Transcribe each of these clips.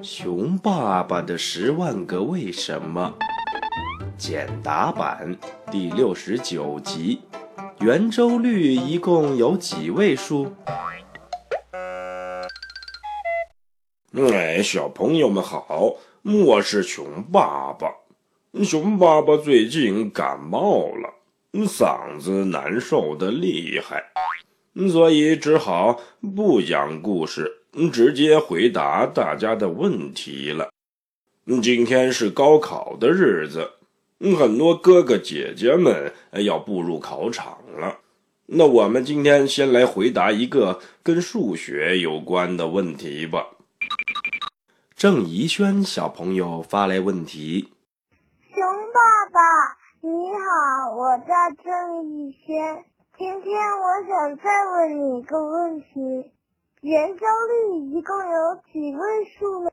熊爸爸的10万个为什么简答版第69集，圆周率一共有几位数？ 小朋友们好，我是熊爸爸。熊爸爸最近感冒了，嗓子难受的厉害，所以只好不讲故事，直接回答大家的问题了。今天是高考的日子，很多哥哥姐姐们要步入考场了。那我们今天先来回答一个跟数学有关的问题吧。 郑怡轩小朋友发来问题： 熊爸爸你好，我叫郑怡轩，今天我想再问你一个问题，圆周率一共有几位数呢？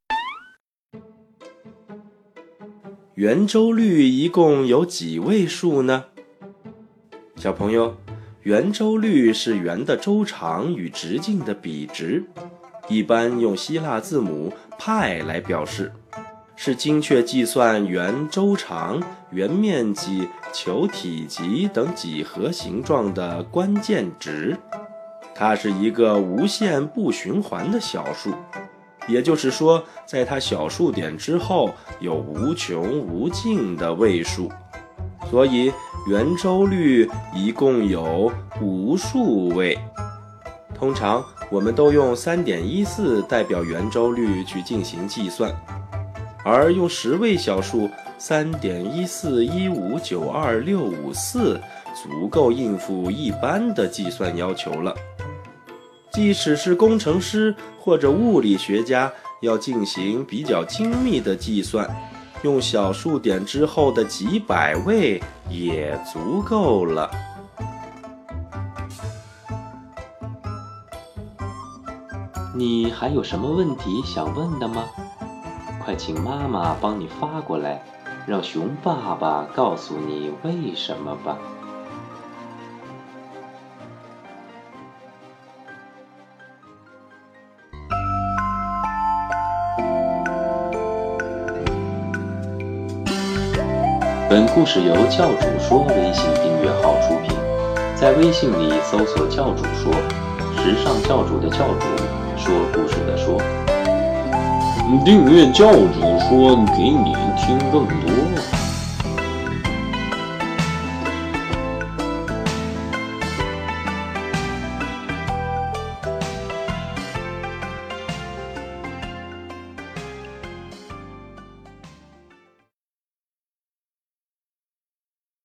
圆周率一共有几位数呢？小朋友，圆周率是圆的周长与直径的比值，一般用希腊字母派来表示，是精确计算圆周长、圆面积、球体积等几何形状的关键值。它是一个无限不循环的小数，也就是说，在它小数点之后有无穷无尽的位数，所以圆周率一共有无数位。通常我们都用 3.14 代表圆周率去进行计算，而用10位小数 3.141592654 足够应付一般的计算要求了。即使是工程师或者物理学家要进行比较精密的计算，用小数点之后的几百位也足够了。你还有什么问题想问的吗？快请妈妈帮你发过来，让熊爸爸告诉你为什么吧。本故事由教主说微信订阅号出品，在微信里搜索教主说，时尚教主的教主，说故事的说。 订阅教主说，给你听更多。